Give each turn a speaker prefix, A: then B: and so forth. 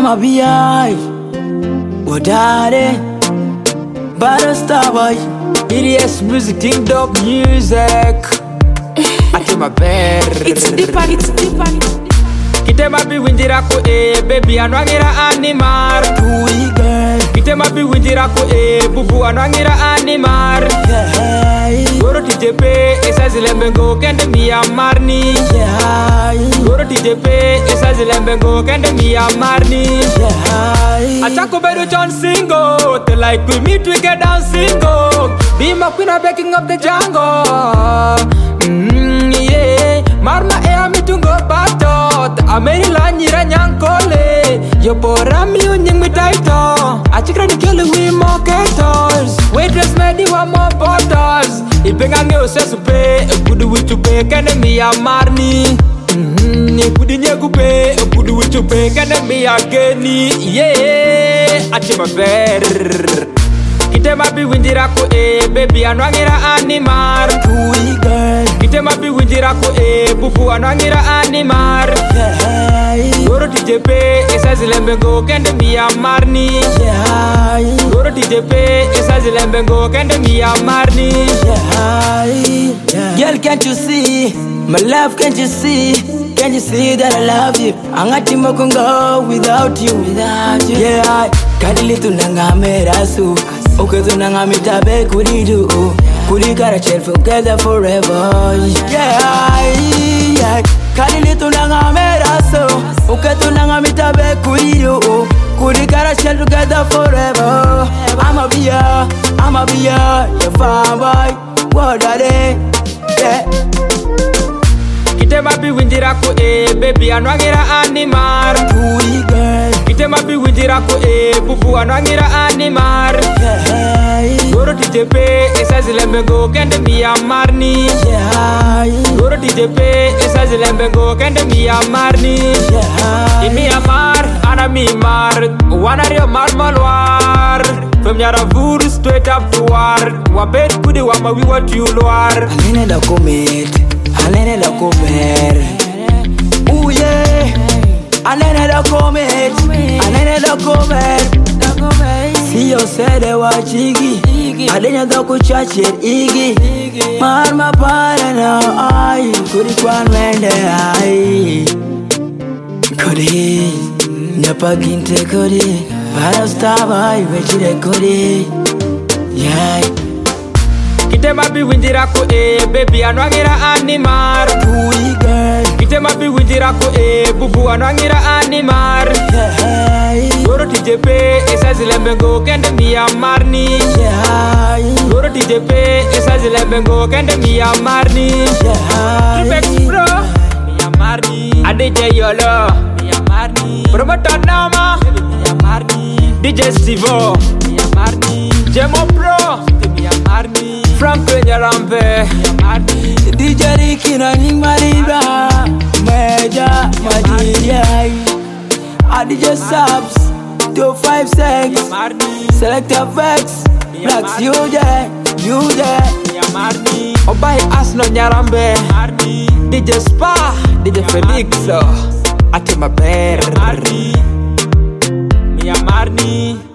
A: I'm a BI. Wadare. Barasta boy.
B: EDS music, Team Dog music. I take my bear.
C: It's deeper.
B: Kite mabi winjira ko baby anwangira animar.
A: Ooh, girl.
B: Kite mabi winjira ko bubu anwangira animar.
A: Yeah.
B: Goro TJP esa zilembengo kende mi amarni.
A: Yeah.
B: Goro TJP esa zilembengo kende mi amarni.
A: Yeah.
B: Achako bedu John Singo. They like we meet we get down single. Be my queen of breaking up the jungle. Yeah. Marma mitungo batot. Ameri la nyira nyankole. Yo bora mi unying mi taito. Achikra ni kele we marketers. Waitress medi wa more bottles. Ipenga nge osesupe. Kudu wichupe kende mi amarni. Kudi nyekupe. Kudu wichupe kende mi ageni. Yeah. Achima ver. Kite mabi winjira ko baby anwangira animar.
A: Ooh, girl.
B: Kite mabi winjira ko bubu anwangira animar.
A: Yeah.
B: Goro TJP esa zilembengo kende mi amarni.
A: Yeah.
B: Goro TJP esa zilembengo kende mi amarni.
A: Yeah. Girl, can't you see my love? Can't you see? Can't you see that I love you? Angati mokungo without you. Yeah. Kadili tunanga merasu. Okay, tunanga mitabe kuridu. Kuri kara chill together forever. Yeah. Kadili tunanga merasu. Okay, tunanga mitabe kuridu. Kuri kara chill together forever. I'ma be your fan boy. What are they? Yeah.
B: Kite mabi winjira ko baby anwangira animar.
A: Ooh, girl.
B: Kite mabi winjira ko bubu anwangira animar.
A: Yeah.
B: Goro TJP esa zilembengo kende mi amarni.
A: Yeah.
B: Goro TJP esa zilembengo kende mi amarni.
A: Yeah.
B: Imi amar, ana mi mar. Wana rio mar malwar. From Yaravuru straight up to war. Wabed kudi wama we what you loar.
A: Alene da comer. Ooh, yeah. Alene da comer. See you said they were jiggy. Alene da kuchache igi. Marma para na ay. Kuri kwan wende ay. Kuri. Nyapa kinte kuri. Para staba ay vechire kuri. Yeah.
B: Kite mabi winjira ko baby anwangira animar.
A: Ooh, girl.
B: Kite mabi winjira ko bubu anwangira animar.
A: Yeah.
B: Goro TJP esa zilembengo kende mi amarni.
A: Yeah.
B: Goro TJP esa zilembengo kende mi amarni.
A: Yeah.
B: Tripex bro mi amarni. ADJ Yolo mi amarni. Promoter Nama mi amarni. DJ Stivo mi amarni. Jemo Pro mi amarni. Franco Nyarambe mi amarni.
A: DJ Ricky na Ning Mariba Meja Majiria DJ Subs 256 Select FX Blacks Yuja
B: mi amarni. Obai Asno Nyarambe DJ Spa DJ Felix Ate my bear mi amarni.